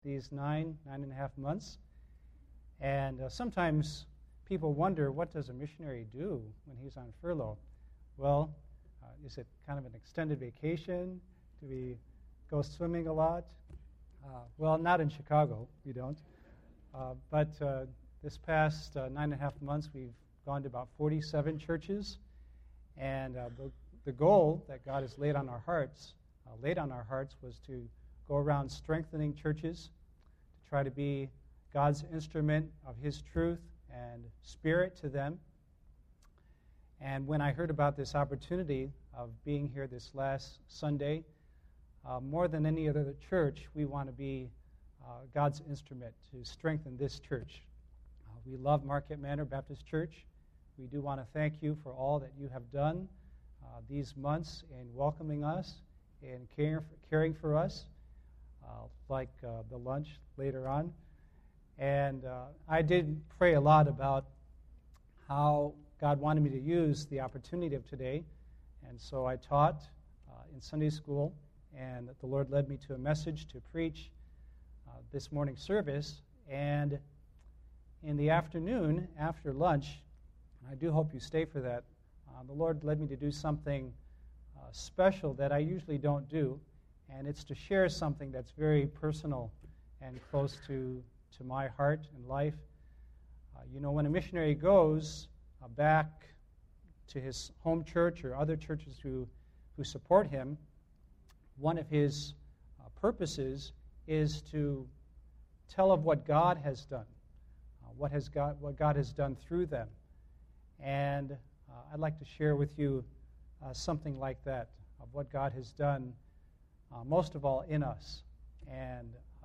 these 9.5 months. And sometimes people wonder, what does a missionary do when he's on furlough? Well, is it kind of an extended vacation? Do we go swimming a lot? Well, not in Chicago, we don't. But this past 9.5 months, we've gone to about 47 churches. And the goal that God has laid on our hearts was to go around strengthening churches, to try to be God's instrument of His truth and Spirit to them. And when I heard about this opportunity of being here this last Sunday, more than any other church, we want to be God's instrument to strengthen this church. We love Marquette Manor Baptist Church. We do want to thank you for all that you have done these months in welcoming us and caring for us, like the lunch later on. And I did pray a lot about how God wanted me to use the opportunity of today. And so I taught in Sunday school, and the Lord led me to a message to preach this morning's service. And in the afternoon, after lunch, and I do hope you stay for that, the Lord led me to do something special that I usually don't do, and it's to share something that's very personal and close to my heart and life. When a missionary goes back to his home church or other churches who support him, one of his purposes is to tell of what God has done, what God has done through them. And I'd like to share with you something like that, of what God has done, most of all in us. And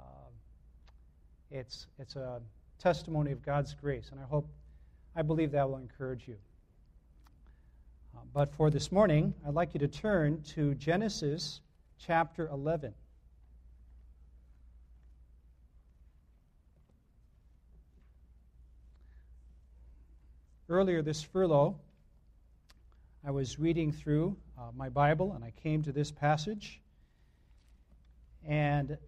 it's a testimony of God's grace, and I believe that will encourage you. But for this morning, I'd like you to turn to Genesis chapter 11. Earlier this furlough, I was reading through my Bible, and I came to this passage. And, of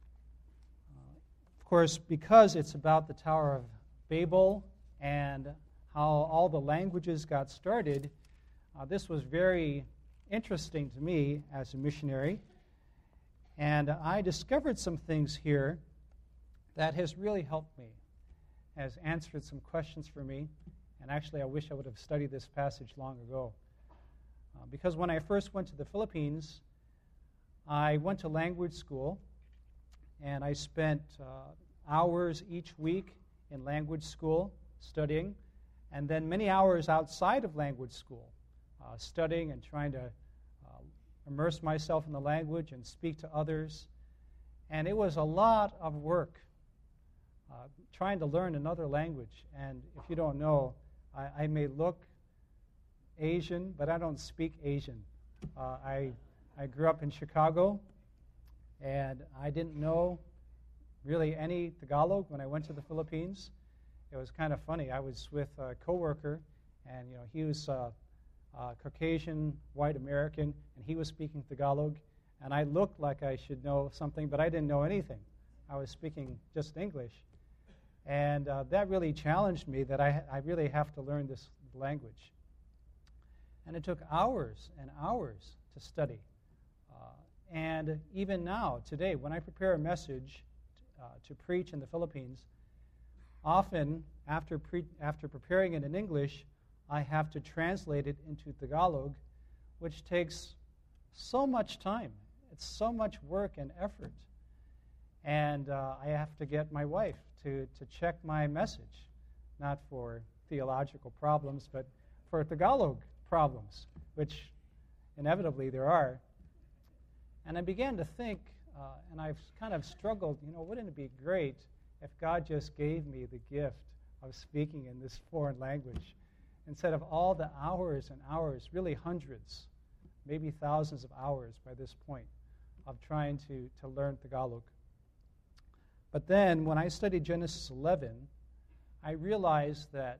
course, because it's about the Tower of Babel and how all the languages got started, this was very interesting to me as a missionary. And I discovered some things here that has really helped me, has answered some questions for me. And actually, I wish I would have studied this passage long ago. Because when I first went to the Philippines, I went to language school, and I spent hours each week in language school studying, and then many hours outside of language school studying and trying to immerse myself in the language and speak to others. And it was a lot of work trying to learn another language. And if you don't know, I may look Asian, but I don't speak Asian. I grew up in Chicago, and I didn't know really any Tagalog when I went to the Philippines. It was kind of funny. I was with a coworker, and he was Caucasian, white American, and he was speaking Tagalog, and I looked like I should know something, but I didn't know anything. I was speaking just English. And that really challenged me that I really have to learn this language. And it took hours and hours to study. And even now, today, when I prepare a message to preach in the Philippines, often after preparing it in English, I have to translate it into Tagalog, which takes so much time. It's so much work and effort. And I have to get my wife to check my message, not for theological problems, but for Tagalog problems, which inevitably there are. And I began to think, and I've kind of struggled, wouldn't it be great if God just gave me the gift of speaking in this foreign language instead of all the hours and hours, really hundreds, maybe thousands of hours by this point, of trying to learn Tagalog. But then, when I studied Genesis 11, I realized that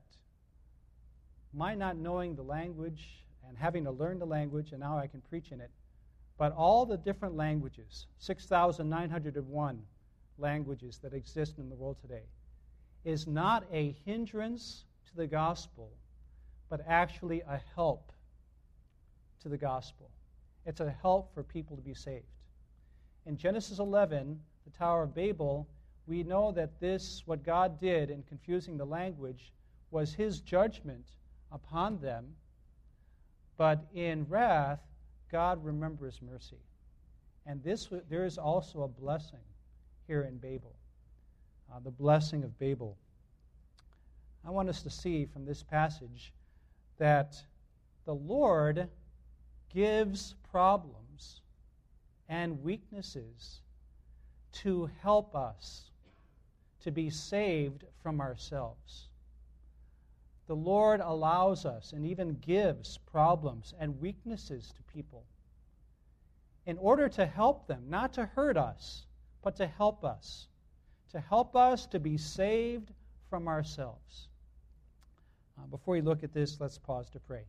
my not knowing the language and having to learn the language, and now I can preach in it, but all the different languages, 6,901 languages that exist in the world today is not a hindrance to the gospel, but actually a help to the gospel. It's a help for people to be saved. In Genesis 11, the Tower of Babel, we know that this, what God did in confusing the language, was his judgment upon them. But in wrath, God remembers mercy. And there is also a blessing here in Babel, the blessing of Babel. I want us to see from this passage that the Lord gives problems and weaknesses to help us to be saved from ourselves. The Lord allows us and even gives problems and weaknesses to people in order to help them, not to hurt us, but to help us to be saved from ourselves. Before we look at this, let's pause to pray.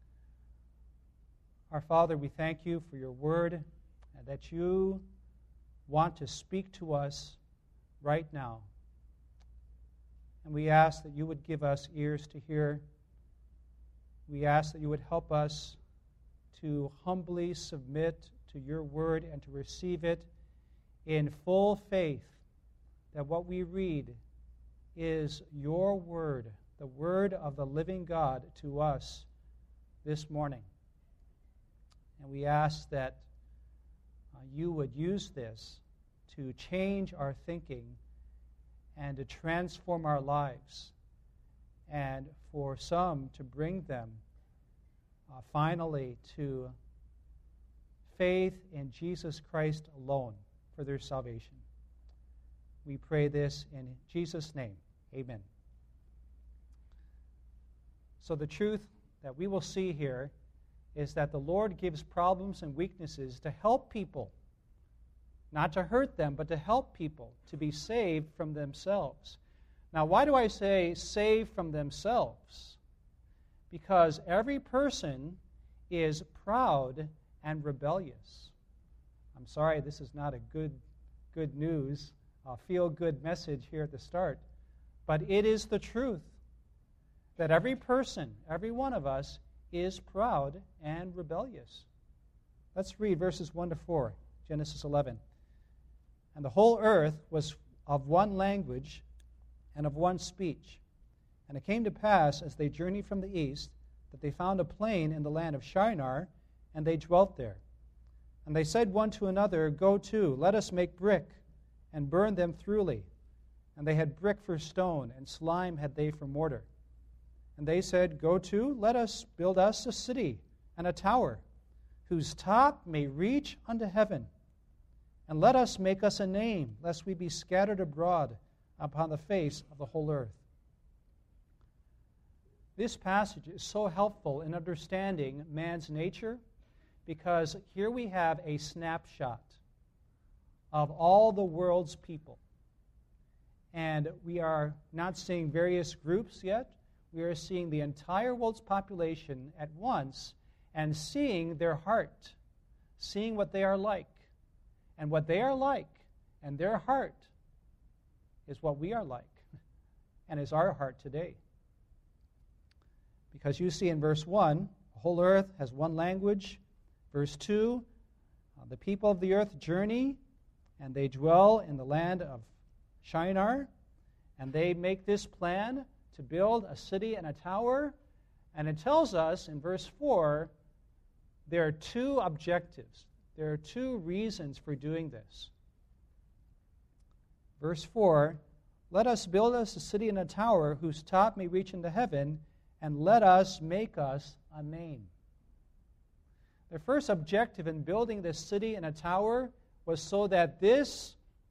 Our Father, we thank you for your word and that you want to speak to us right now. And we ask that you would give us ears to hear. We ask that you would help us to humbly submit to your word and to receive it in full faith that what we read is your word, the word of the living God to us this morning. And we ask that you would use this to change our thinking and to transform our lives, and for some to bring them finally to faith in Jesus Christ alone for their salvation. We pray this in Jesus' name. Amen. So the truth that we will see here is that the Lord gives problems and weaknesses to help people, not to hurt them, but to help people to be saved from themselves. Now, why do I say saved from themselves? Because every person is proud and rebellious. I'm sorry, this is not a good news, feel-good message here at the start, but it is the truth that every person, every one of us, is proud and rebellious. Let's read verses 1 to 4, Genesis 11. And the whole earth was of one language and of one speech. And it came to pass, as they journeyed from the east, that they found a plain in the land of Shinar, and they dwelt there. And they said one to another, Go to, let us make brick, and burn them thoroughly. And they had brick for stone, and slime had they for mortar. And they said, Go to, let us build us a city and a tower, whose top may reach unto heaven. And let us make us a name, lest we be scattered abroad upon the face of the whole earth. This passage is so helpful in understanding man's nature, because here we have a snapshot of all the world's people. And we are not seeing various groups yet. We are seeing the entire world's population at once and seeing their heart, seeing what they are like. And what they are like and their heart is what we are like and is our heart today. Because you see in verse 1, the whole earth has one language. Verse 2, the people of the earth journey, and they dwell in the land of Shinar, and they make this plan to build a city and a tower. And it tells us in verse 4, there are two objectives. There are two reasons for doing this. Verse 4, let us build us a city and a tower whose top may reach into heaven, and let us make us a name. Their first objective in building this city and a tower was so that this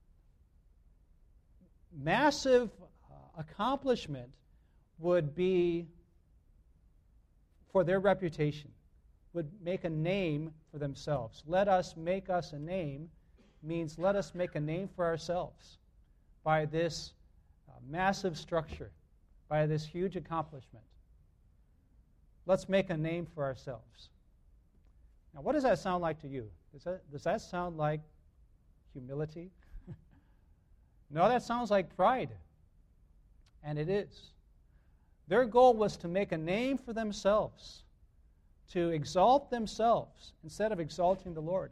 massive accomplishment would be for their reputation, would make a name for themselves. Let us make us a name means let us make a name for ourselves by this massive structure, by this huge accomplishment. Let's make a name for ourselves. Now, what does that sound like to you? Does that sound like humility? No, that sounds like pride. And it is. Their goal was to make a name for themselves, to exalt themselves instead of exalting the Lord.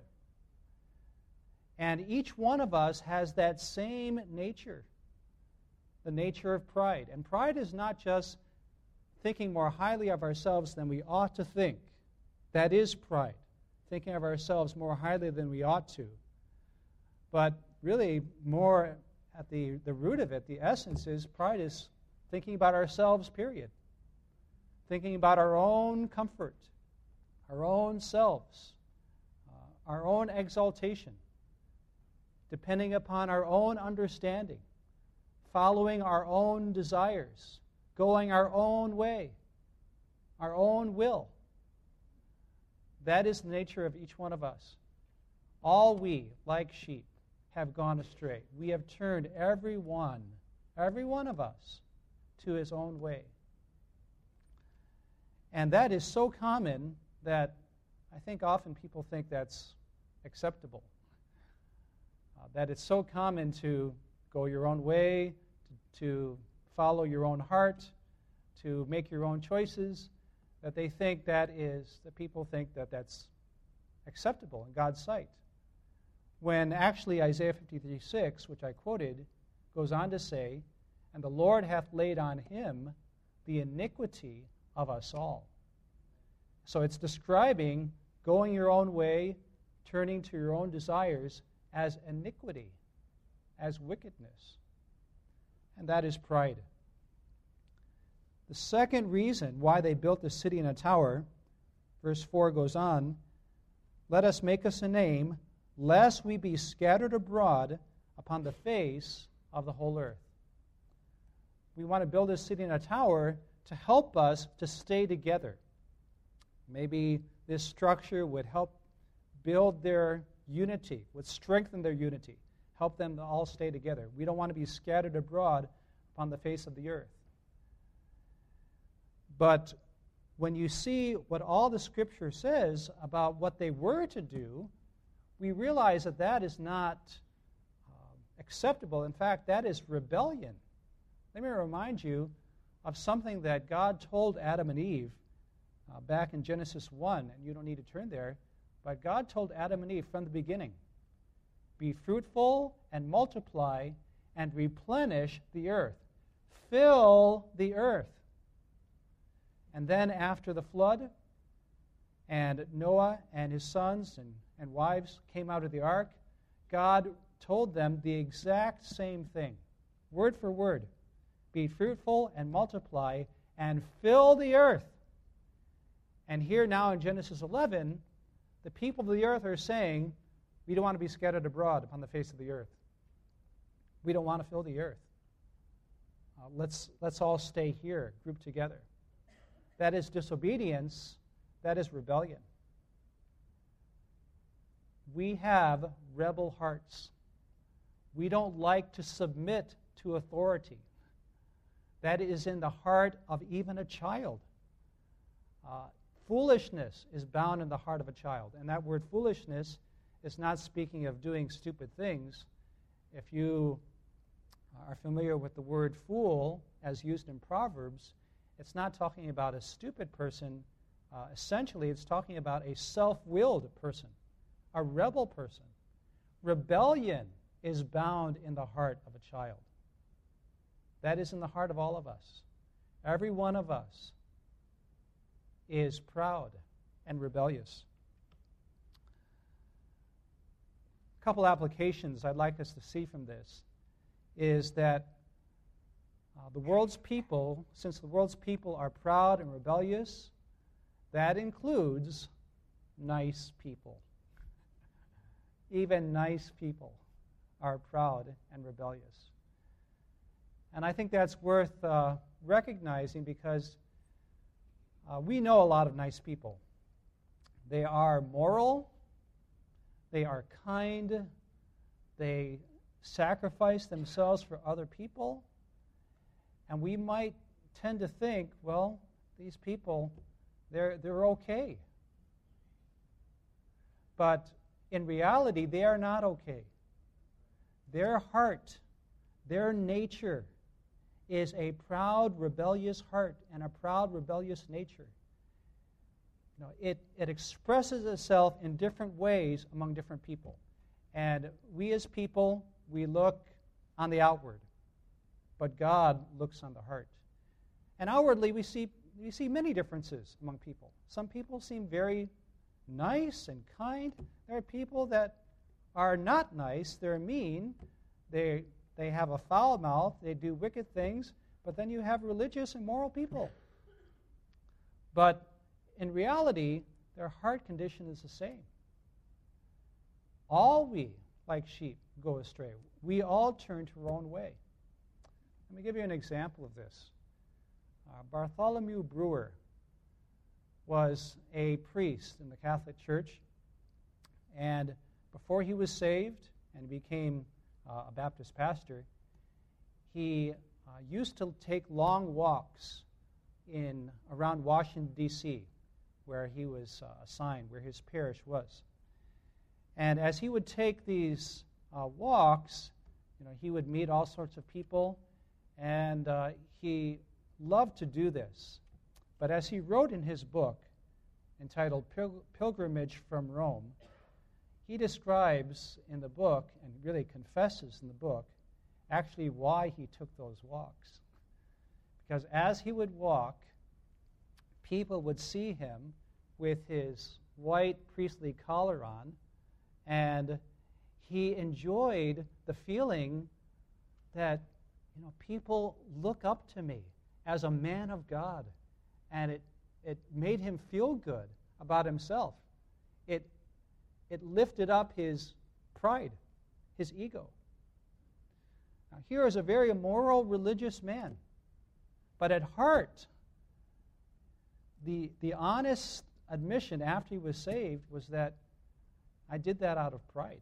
And each one of us has that same nature, the nature of pride. And pride is not just thinking more highly of ourselves than we ought to think. That is pride, thinking of ourselves more highly than we ought to. But really, more at the root of it, the essence is pride is thinking about ourselves, period. Thinking about our own comfort, our own selves, our own exaltation, depending upon our own understanding, following our own desires, going our own way, our own will. That is the nature of each one of us. All we, like sheep, have gone astray. We have turned every one of us, to his own way. And that is so common that I think often people think that's acceptable. That it's so common to go your own way, to follow your own heart, to make your own choices, that people think that that's acceptable in God's sight. When actually Isaiah 53:6, which I quoted, goes on to say, "And the Lord hath laid on him the iniquity of us all." So it's describing going your own way, turning to your own desires as iniquity, as wickedness. And that is pride. The second reason why they built the city in a tower, verse 4 goes on, "Let us make us a name, lest we be scattered abroad upon the face of the whole earth." We want to build this city in a tower to help us to stay together. Maybe this structure would help build their unity, would strengthen their unity, help them to all stay together. We don't want to be scattered abroad upon the face of the earth. But when you see what all the Scripture says about what they were to do, we realize that that is not acceptable. In fact, that is rebellion. Let me remind you of something that God told Adam and Eve back in Genesis 1, and you don't need to turn there, but God told Adam and Eve from the beginning, "Be fruitful and multiply and replenish the earth. Fill the earth." And then after the flood, and Noah and his sons and wives came out of the ark, God told them the exact same thing, word for word. "Be fruitful and multiply and fill the earth." And here now in Genesis 11, the people of the earth are saying, we don't want to be scattered abroad upon the face of the earth. We don't want to fill the earth. Let's all stay here, grouped together. That is disobedience. That is rebellion. We have rebel hearts. We don't like to submit to authority. That is in the heart of even a child. Foolishness is bound in the heart of a child. And that word foolishness is not speaking of doing stupid things. If you are familiar with the word fool as used in Proverbs, it's not talking about a stupid person. Essentially, it's talking about a self-willed person, a rebel person. Rebellion is bound in the heart of a child. That is in the heart of all of us. Every one of us is proud and rebellious. A couple applications I'd like us to see from this is that the world's people, since the world's people are proud and rebellious, that includes nice people. Even nice people are proud and rebellious. And I think that's worth recognizing because we know a lot of nice people. They are moral, they are kind, they sacrifice themselves for other people, and we might tend to think, well, these people, they're okay. But in reality, they are not okay. Their heart, Their nature is a proud, rebellious heart and a proud, rebellious nature. It expresses itself in different ways among different people. And we as people, we look on the outward, but God looks on the heart. And outwardly, we see many differences among people. Some people seem very nice and kind. There are people that are not nice. They're mean. They have a foul mouth. They do wicked things. But then you have religious and moral people. But in reality, their heart condition is the same. All we, like sheep, go astray. We all turn to our own way. Let me give you an example of this. Bartholomew Brewer was a priest in the Catholic Church, and before he was saved and became a Baptist pastor, he used to take long walks around Washington, D.C., where he was assigned, where his parish was. And as he would take these walks, he would meet all sorts of people, and he loved to do this. But as he wrote in his book, entitled Pilgrimage from Rome, he describes in the book, and really confesses in the book, actually why he took those walks. Because as he would walk, people would see him with his white priestly collar on, and he enjoyed the feeling that people look up to me as a man of God, and it made him feel good about himself. It lifted up his pride, his ego. Now, here is a very immoral, religious man, but at heart, the honest admission after he was saved was that I did that out of pride.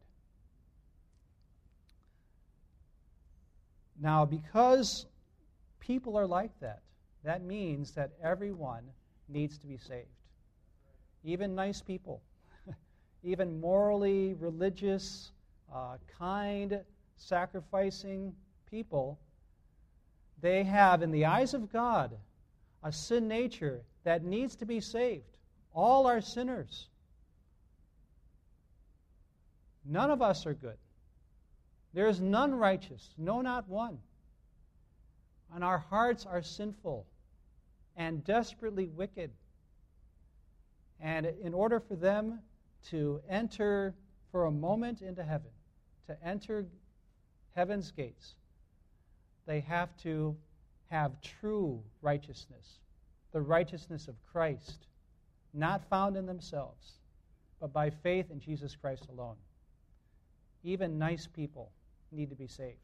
Now, because people are like that, that means that everyone needs to be saved. Even nice people, even morally religious, kind, sacrificing people, they have, in the eyes of God, a sin nature that needs to be saved. All are sinners. None of us are good. There is none righteous, no, not one. And our hearts are sinful and desperately wicked. And in order for them to enter for a moment into heaven, to enter heaven's gates, they have to have true righteousness, the righteousness of Christ, not found in themselves, but by faith in Jesus Christ alone. Even nice people need to be saved.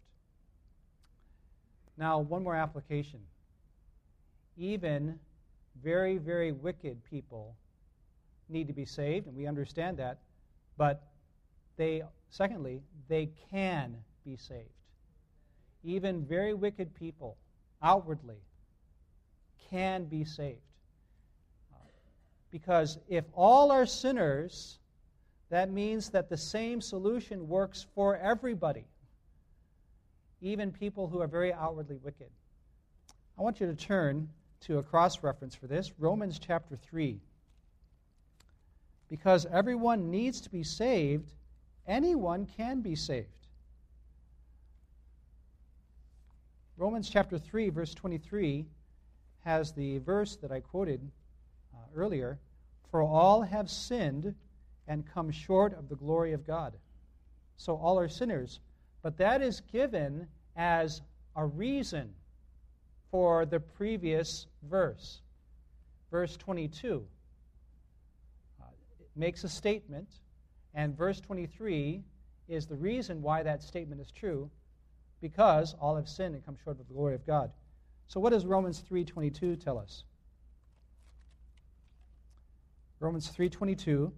Now, one more application. Even very, very wicked people need to be saved, and we understand that, but secondly, they can be saved. Even very wicked people, outwardly, can be saved. Because if all are sinners, that means that the same solution works for everybody, even people who are very outwardly wicked. I want you to turn to a cross-reference for this, Romans chapter 3. Because everyone needs to be saved, anyone can be saved. Romans chapter 3, verse 23, has the verse that I quoted earlier, "For all have sinned and come short of the glory of God." So all are sinners. But that is given as a reason for the previous verse. Verse 22 makes a statement, and verse 23 is the reason why that statement is true, because all have sinned and come short of the glory of God. So what does Romans 3:22 tell us? Romans 3:22,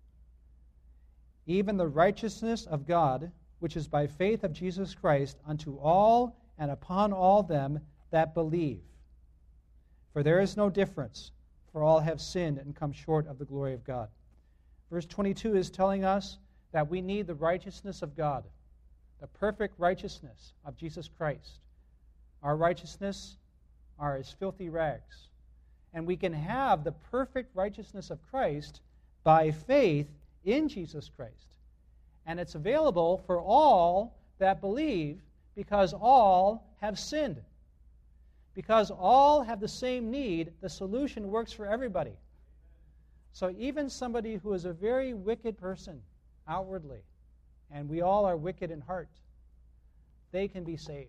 "Even the righteousness of God, which is by faith of Jesus Christ, unto all and upon all them that believe. For there is no difference, for all have sinned and come short of the glory of God." Verse 22 is telling us that we need the righteousness of God, the perfect righteousness of Jesus Christ. Our righteousness are as filthy rags. And we can have the perfect righteousness of Christ by faith in Jesus Christ. And it's available for all that believe because all have sinned. Because all have the same need, the solution works for everybody. So even somebody who is a very wicked person outwardly, and we all are wicked in heart, they can be saved.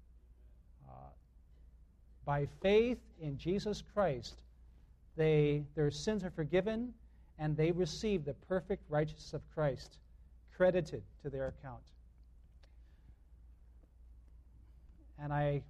By faith in Jesus Christ, their sins are forgiven, and they receive the perfect righteousness of Christ credited to their account. And I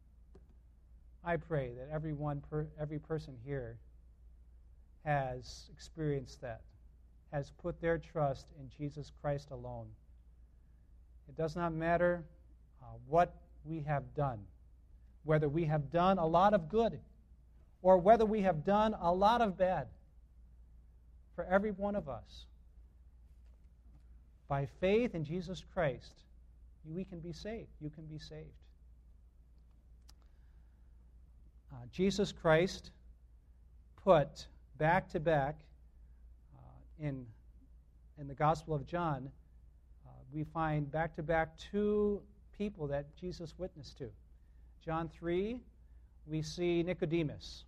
pray that every person here has experienced that, has put their trust in Jesus Christ alone. It does not matter what we have done, whether we have done a lot of good or whether we have done a lot of bad. For every one of us, by faith in Jesus Christ, we can be saved. You can be saved. Jesus Christ put back to back in the Gospel of John, we find back to back two people that Jesus witnessed to. John 3, we see Nicodemus,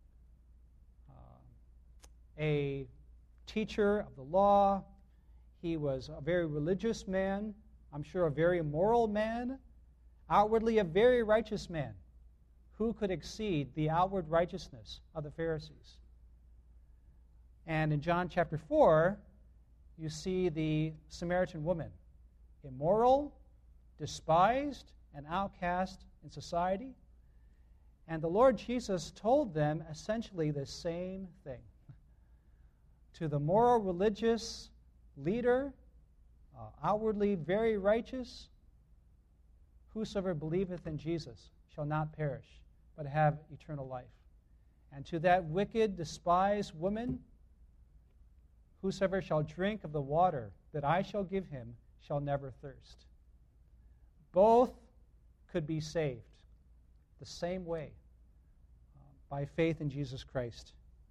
a teacher of the law. He was a very religious man, I'm sure a very moral man, outwardly a very righteous man. Who could exceed the outward righteousness of the Pharisees? And in John chapter 4, you see the Samaritan woman, immoral, despised, and outcast in society. And the Lord Jesus told them essentially the same thing. To the moral religious leader, outwardly very righteous, whosoever believeth in Jesus shall not perish, but have eternal life. And to that wicked, despised woman, whosoever shall drink of the water that I shall give him shall never thirst. Both could be saved the same way, by faith in Jesus Christ.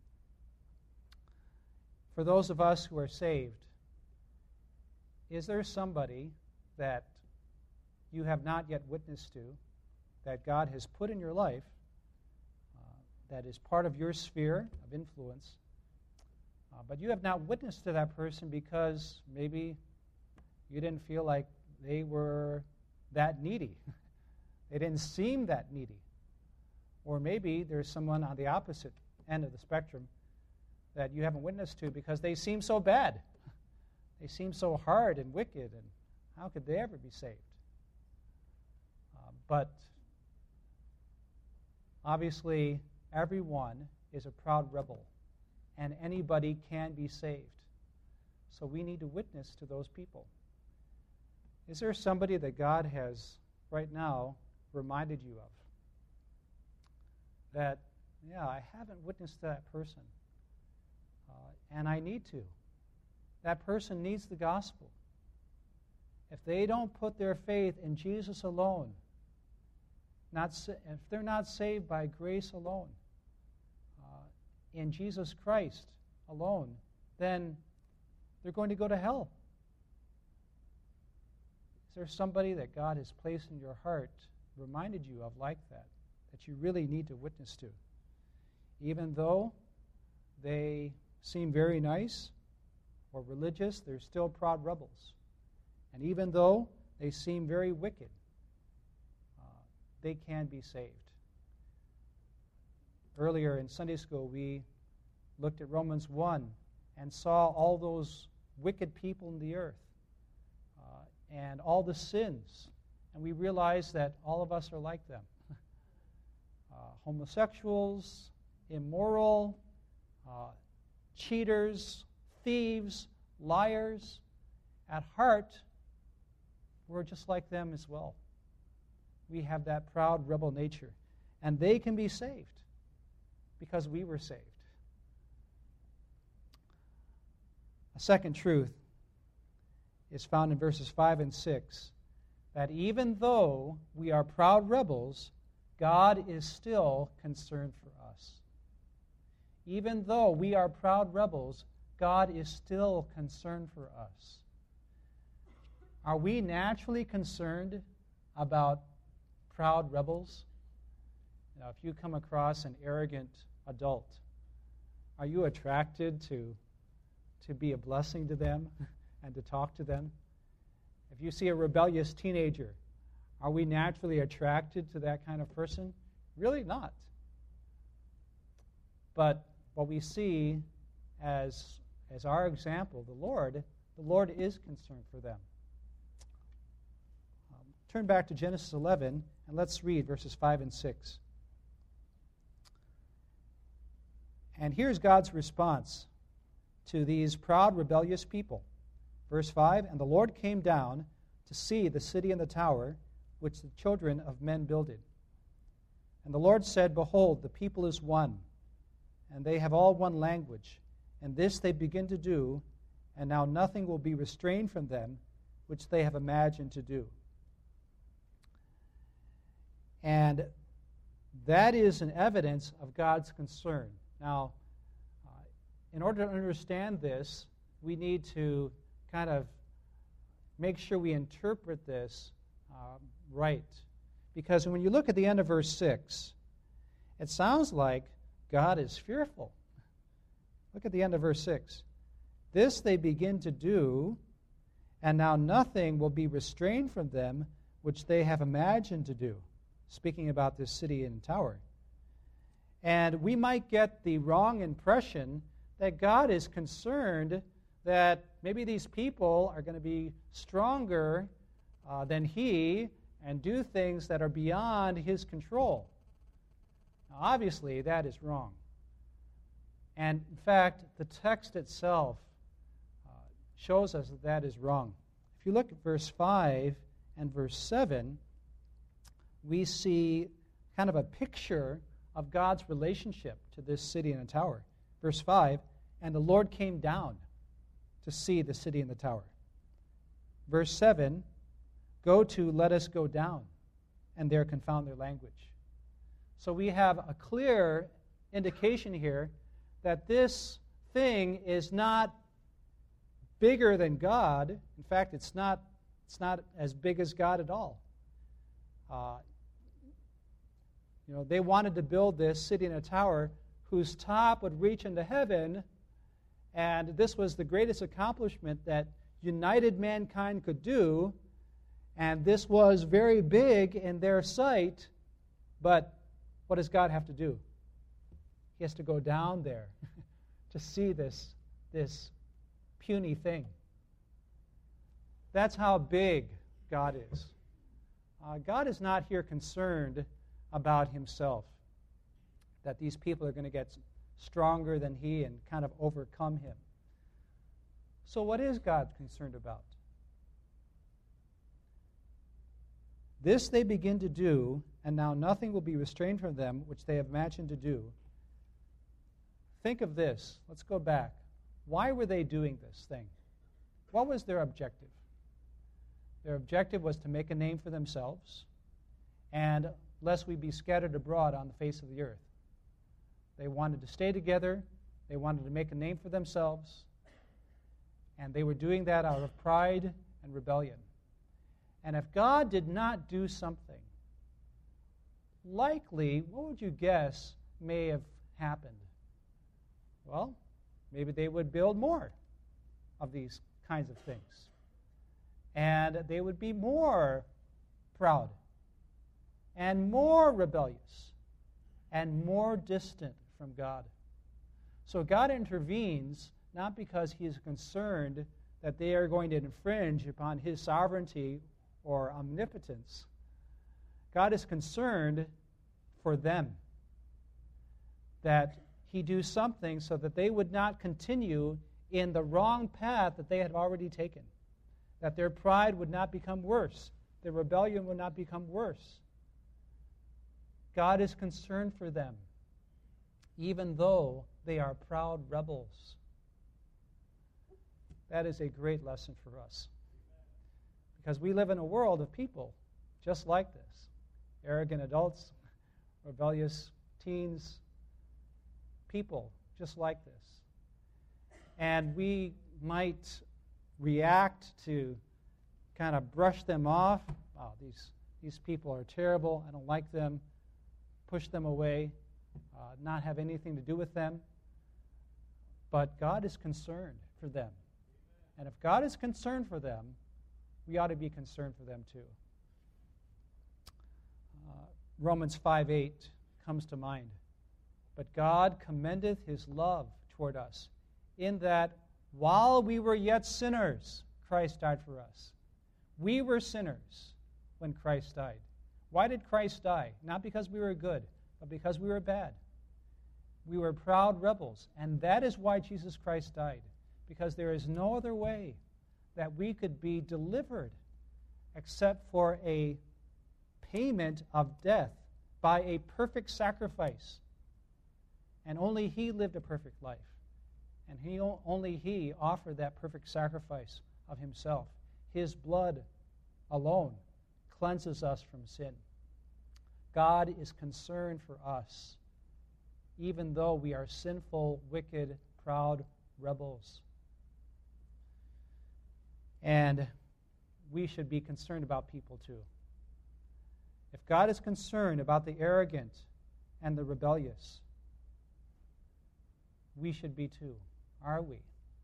For those of us who are saved, is there somebody that you have not yet witnessed to, that God has put in your life, that is part of your sphere of influence, but you have not witnessed to that person because maybe you didn't feel like they were that needy. They didn't seem that needy. Or maybe there's someone on the opposite end of the spectrum that you haven't witnessed to because they seem so bad. They seem so hard and wicked, and how could they ever be saved? But obviously, everyone is a proud rebel, and anybody can be saved. So we need to witness to those people. Is there somebody that God has right now reminded you of? That, yeah, I haven't witnessed to that person, and I need to. That person needs the gospel. If they don't put their faith in Jesus alone, if they're not saved by grace alone, in Jesus Christ alone, then they're going to go to hell. Is there somebody that God has placed in your heart, reminded you of like that you really need to witness to? Even though they seem very nice or religious, they're still proud rebels. And even though they seem very wicked, they can be saved. Earlier in Sunday school, we looked at Romans 1 and saw all those wicked people in the earth and all the sins. And we realized that all of us are like them. Homosexuals, immoral, cheaters, thieves, liars. At heart, we're just like them as well. We have that proud rebel nature. And they can be saved because we were saved. A second truth is found in verses 5 and 6. that even though we are proud rebels, God is still concerned for us. Even though we are proud rebels, God is still concerned for us. Are we naturally concerned about proud rebels? Now, if you come across an arrogant adult, are you attracted to be a blessing to them and to talk to them? If you see a rebellious teenager, are we naturally attracted to that kind of person? Really not. But what we see as our example, the Lord is concerned for them. Turn back to Genesis 11, and let's read verses 5 and 6. And here's God's response to these proud, rebellious people. Verse 5, And the Lord came down to see the city and the tower, which the children of men builded. And the Lord said, Behold, the people is one, and they have all one language. And this they begin to do, and now nothing will be restrained from them, which they have imagined to do. And that is an evidence of God's concern. Now, in order to understand this, we need to kind of make sure we interpret this right. Because when you look at the end of verse 6, it sounds like God is fearful. Look at the end of verse 6. This they begin to do, and now nothing will be restrained from them which they have imagined to do. Speaking about this city and tower. And we might get the wrong impression that God is concerned that maybe these people are going to be stronger than He and do things that are beyond His control. Now, obviously, that is wrong. And in fact, the text itself shows us that that is wrong. If you look at verse 5 and verse 7, we see kind of a picture of God's relationship to this city and the tower. Verse 5, And the Lord came down to see the city and the tower. Verse 7, Go to, let us go down, and there confound their language. So we have a clear indication here that this thing is not bigger than God. In fact, it's not as big as God at all. They wanted to build this city and a tower whose top would reach into heaven, and this was the greatest accomplishment that united mankind could do, and this was very big in their sight, but what does God have to do? He has to go down there to see this puny thing. That's how big God is. God is not here concerned about Himself, that these people are going to get stronger than He and kind of overcome Him. So what is God concerned about? This they begin to do, and now nothing will be restrained from them which they have imagined to do. Think of this. Let's go back. Why were they doing this thing? What was their objective? Their objective was to make a name for themselves, and lest we be scattered abroad on the face of the earth. They wanted to stay together. They wanted to make a name for themselves. And they were doing that out of pride and rebellion. And if God did not do something, likely, what would you guess may have happened? Well, maybe they would build more of these kinds of things. And they would be more proud and more rebellious and more distant from God. So God intervenes not because He is concerned that they are going to infringe upon His sovereignty or omnipotence. God is concerned for them, that He do something so that they would not continue in the wrong path that they had already taken, that their pride would not become worse, their rebellion would not become worse. God is concerned for them, even though they are proud rebels. That is a great lesson for us. Because we live in a world of people just like this. Arrogant adults, rebellious teens, people just like this. And we might react to kind of brush them off. Oh, these people are terrible. I don't like them. Push them away. Not have anything to do with them. But God is concerned for them. And if God is concerned for them, we ought to be concerned for them too. Romans 5:8 comes to mind. But God commendeth his love toward us, in that while we were yet sinners, Christ died for us. We were sinners when Christ died. Why did Christ die? Not because we were good, but because we were bad. We were proud rebels, and that is why Jesus Christ died, because there is no other way that we could be delivered except for a payment of death by a perfect sacrifice. And only he lived a perfect life. And only he offered that perfect sacrifice of himself. His blood alone cleanses us from sin. God is concerned for us, even though we are sinful, wicked, proud rebels. And we should be concerned about people too. If God is concerned about the arrogant and the rebellious, we should be too. Are we?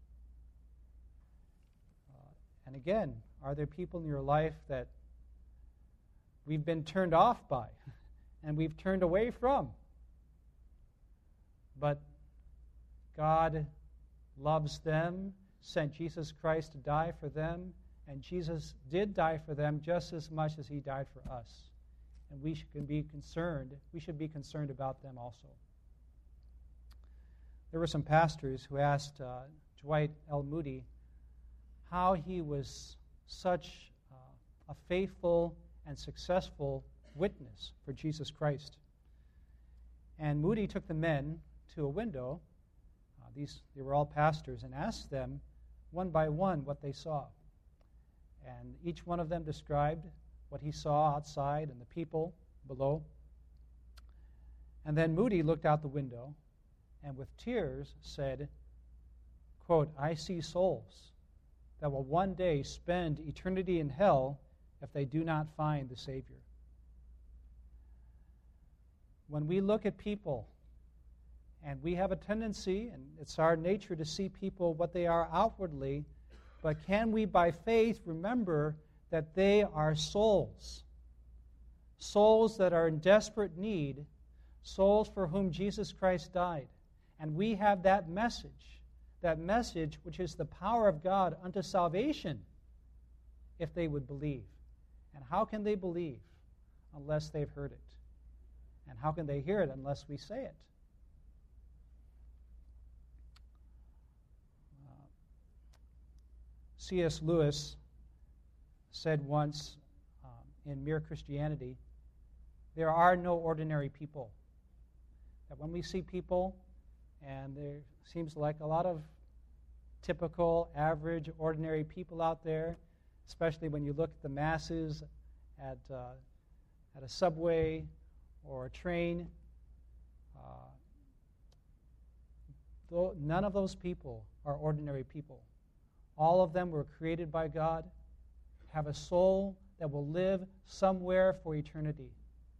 And again, are there people in your life that we've been turned off by and we've turned away from? But God loves them, sent Jesus Christ to die for them, and Jesus did die for them just as much as he died for us. And we should be concerned about them also. There were some pastors who asked Dwight L. Moody how he was such a faithful and successful witness for Jesus Christ. And Moody took the men to a window, they were all pastors, and asked them one by one what they saw. And each one of them described what he saw outside and the people below. And then Moody looked out the window and with tears said, quote, "I see souls that will one day spend eternity in hell if they do not find the Savior." When we look at people, and we have a tendency, and it's our nature to see people what they are outwardly, but can we by faith remember that they are souls? Souls that are in desperate need, souls for whom Jesus Christ died. And we have that message which is the power of God unto salvation, if they would believe. And how can they believe unless they've heard it? And how can they hear it unless we say it? C.S. Lewis said once in Mere Christianity, there are no ordinary people. That when we see people, and there seems like a lot of typical, average, ordinary people out there, especially when you look at the masses at a subway or a train, none of those people are ordinary people. All of them were created by God, have a soul that will live somewhere for eternity.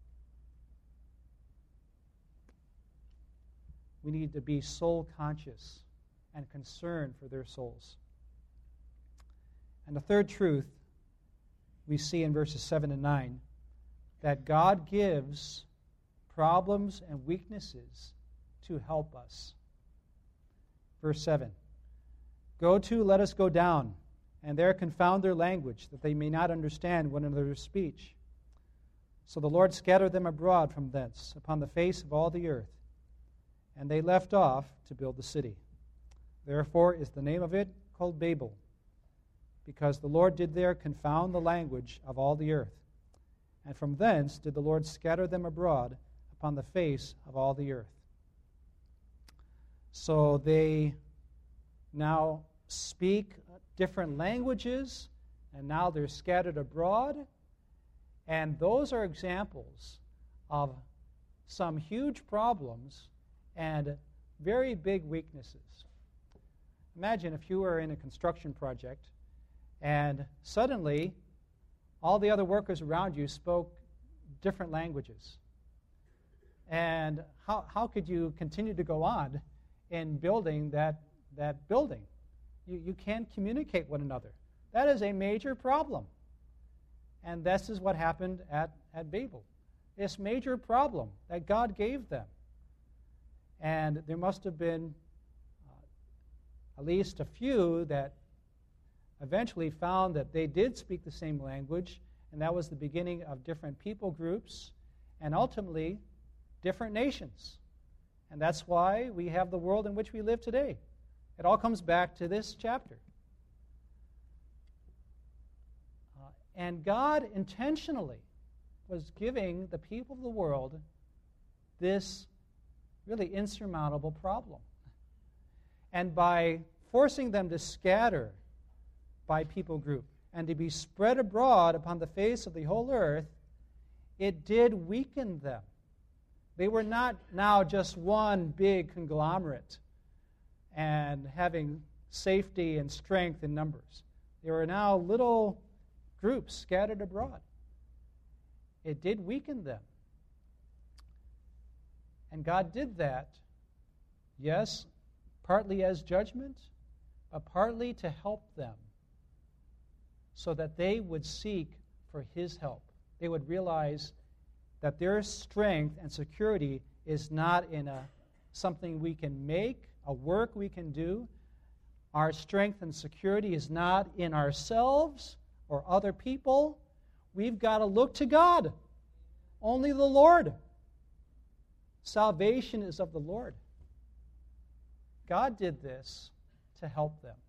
We need to be soul conscious and concerned for their souls. And the third truth we see in verses 7 and 9, that God gives problems and weaknesses to help us. Verse 7, "Go to, let us go down, and there confound their language, that they may not understand one another's speech. So the Lord scattered them abroad from thence upon the face of all the earth, and they left off to build the city. Therefore is the name of it called Babel, because the Lord did there confound the language of all the earth. And from thence did the Lord scatter them abroad upon the face of all the earth." So they now speak different languages, and now they're scattered abroad. And those are examples of some huge problems and very big weaknesses. Imagine if you were in a construction project and suddenly all the other workers around you spoke different languages. And how could you continue to go on in building that building? You can't communicate one another. That is a major problem. And this is what happened at Babel. This major problem that God gave them. And there must have been at least a few that eventually found that they did speak the same language, and that was the beginning of different people groups, and ultimately different nations. And that's why we have the world in which we live today. It all comes back to this chapter. And God intentionally was giving the people of the world this really insurmountable problem. And by forcing them to scatter by people group and to be spread abroad upon the face of the whole earth, it did weaken them. They were not now just one big conglomerate and having safety and strength in numbers. They were now little groups scattered abroad. It did weaken them. And God did that, yes, partly as judgment, but partly to help them so that they would seek for His help. They would realize that their strength and security is not in something we can make, a work we can do. Our strength and security is not in ourselves or other people. We've got to look to God. Only the Lord. Salvation is of the Lord. God did this to help them.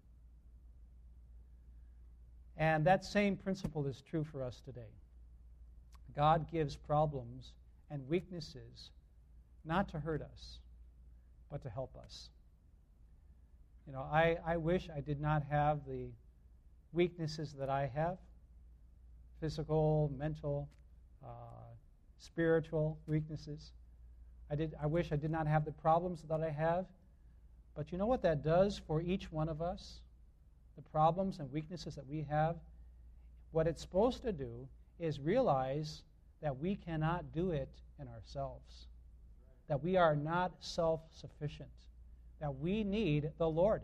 And that same principle is true for us today. God gives problems and weaknesses not to hurt us, but to help us. You know, I wish I did not have the weaknesses that I have, physical, mental, spiritual weaknesses. I wish I did not have the problems that I have. But you know what that does for each one of us? The problems and weaknesses that we have, what it's supposed to do is realize that we cannot do it in ourselves, that we are not self-sufficient, that we need the Lord.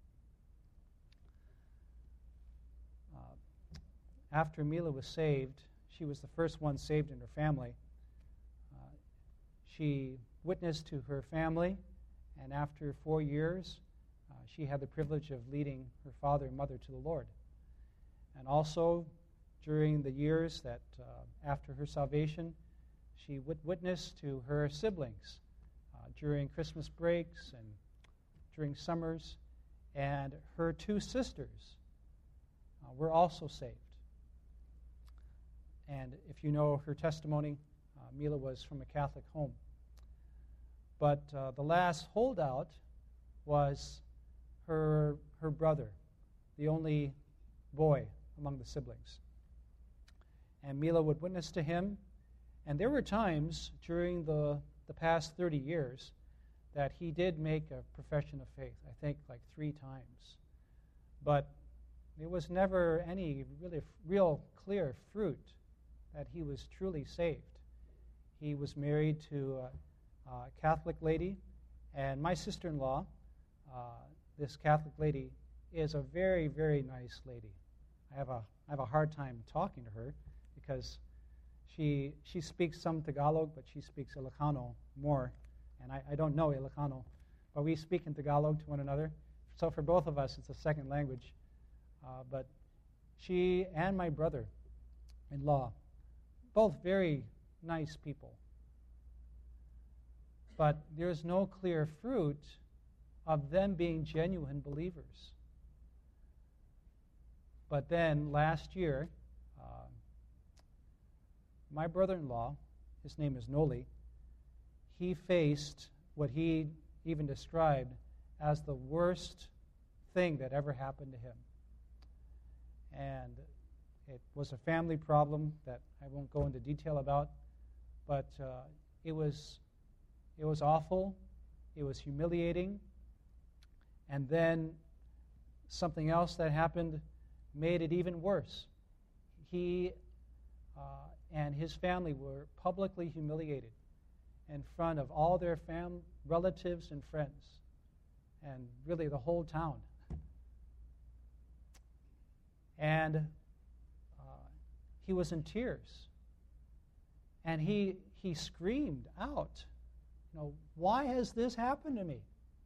After Mila was saved, she was the first one saved in her family. She witnessed to her family, and after 4 years, she had the privilege of leading her father and mother to the Lord. And also, during the years that after her salvation, she witnessed to her siblings during Christmas breaks and during summers, and her 2 sisters were also saved. And if you know her testimony, Mila was from a Catholic home. But the last holdout was her brother, the only boy among the siblings. And Mila would witness to him. And there were times during the past 30 years that he did make a profession of faith, I think like 3 times. But there was never any really real clear fruit that he was truly saved. He was married to a Catholic lady, and my sister-in-law, this Catholic lady, is a very, very nice lady. I have a hard time talking to her because she speaks some Tagalog, but she speaks Ilocano more, and I don't know Ilocano, but we speak in Tagalog to one another. So for both of us, it's a second language. But she and my brother-in-law, both very nice people. But there's no clear fruit of them being genuine believers. But then last year, my brother-in-law, his name is Noli, he faced what he even described as the worst thing that ever happened to him. And It was a family problem that I won't go into detail about, but it was awful. It was humiliating. And then something else that happened made it even worse. He and his family were publicly humiliated in front of all their relatives and friends, and really the whole town. And he was in tears. And he screamed out, why has this happened to me?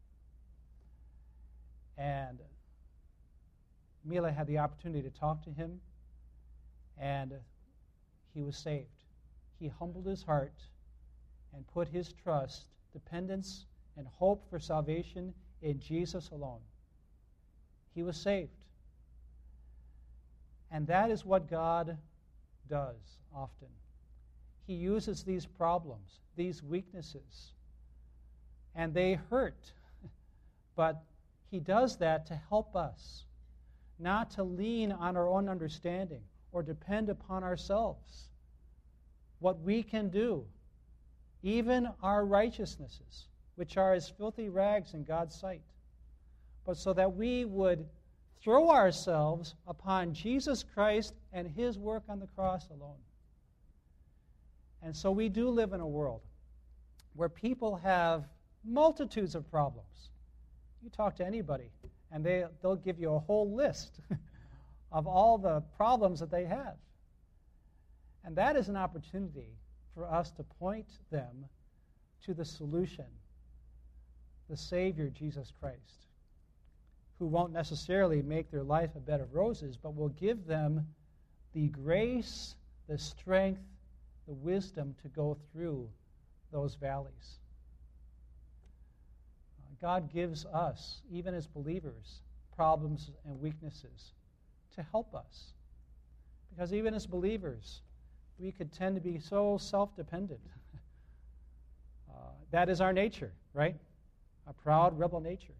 And Mila had the opportunity to talk to him, and he was saved. He humbled his heart and put his trust, dependence, and hope for salvation in Jesus alone. He was saved. And that is what God does often. He uses these problems, these weaknesses, and they hurt. But he does that to help us, not to lean on our own understanding or depend upon ourselves, what we can do, even our righteousnesses, which are as filthy rags in God's sight, but so that we would throw ourselves upon Jesus Christ and his work on the cross alone. And so we do live in a world where people have multitudes of problems. You talk to anybody, and they'll give you a whole list of all the problems that they have. And that is an opportunity for us to point them to the solution, the Savior, Jesus Christ, who won't necessarily make their life a bed of roses, but will give them the grace, the strength, the wisdom to go through those valleys. God gives us, even as believers, problems and weaknesses to help us. Because even as believers, we could tend to be so self-dependent. That is our nature, right? A proud, rebel nature.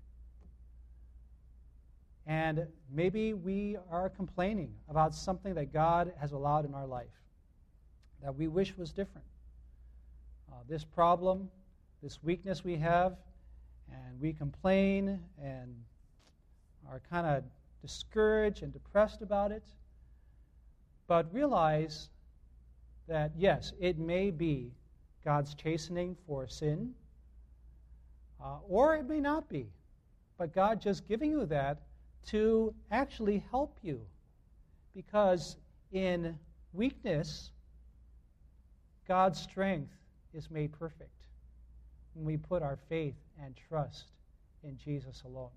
And maybe we are complaining about something that God has allowed in our life that we wish was different. This problem, this weakness we have, and we complain and are kind of discouraged and depressed about it. But realize that, yes, it may be God's chastening for sin, or it may not be. But God just giving you that to actually help you. Because in weakness, God's strength is made perfect when we put our faith and trust in Jesus alone.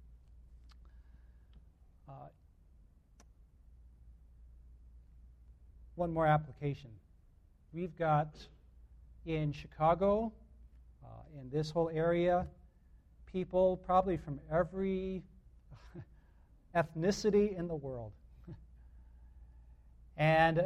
One more application. We've got in Chicago, in this whole area, people probably from every ethnicity in the world. And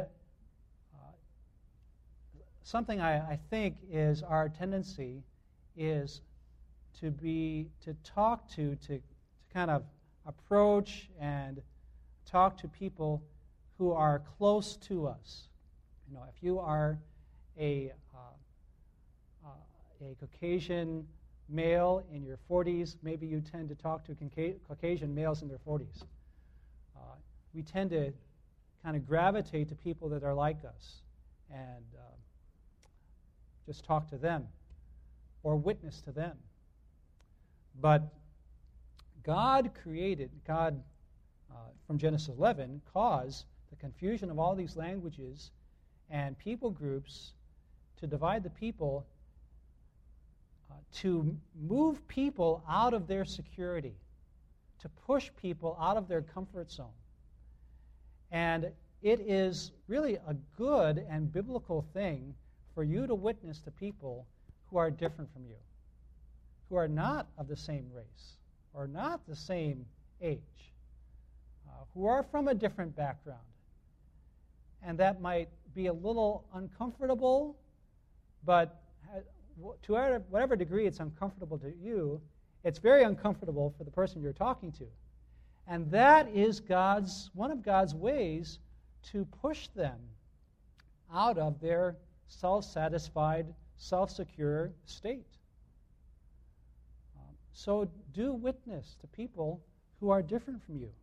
something I think is our tendency is to talk to kind of approach and talk to people who are close to us. If you are a Caucasian male in your 40s, maybe you tend to talk to Caucasian males in their 40s. We tend to kind of gravitate to people that are like us and just talk to them or witness to them. But God from Genesis 11, caused the confusion of all these languages and people groups to divide the people, to move people out of their security, to push people out of their comfort zone. And it is really a good and biblical thing for you to witness to people who are different from you, who are not of the same race or not the same age, who are from a different background. And that might be a little uncomfortable, but to whatever degree it's uncomfortable to you, it's very uncomfortable for the person you're talking to. And that is one of God's ways to push them out of their self-satisfied, self-secure state. So do witness to people who are different from you.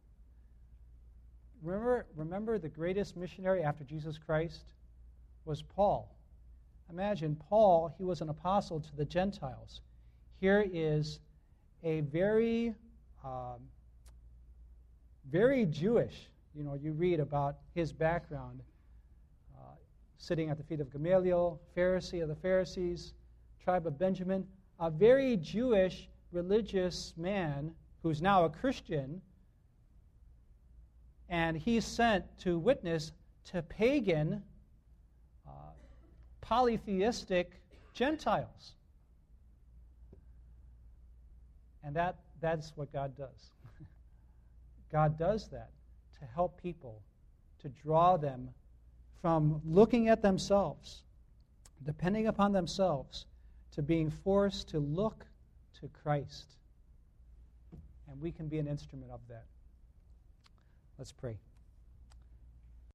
Remember the greatest missionary after Jesus Christ was Paul. Imagine Paul, he was an apostle to the Gentiles. Here is a very Jewish, you read about his background, sitting at the feet of Gamaliel, Pharisee of the Pharisees, tribe of Benjamin, a very Jewish religious man who's now a Christian, and he's sent to witness to pagan, polytheistic Gentiles. And that's what God does. God does that to help people, to draw them from looking at themselves, depending upon themselves, to being forced to look to Christ. And we can be an instrument of that. Let's pray.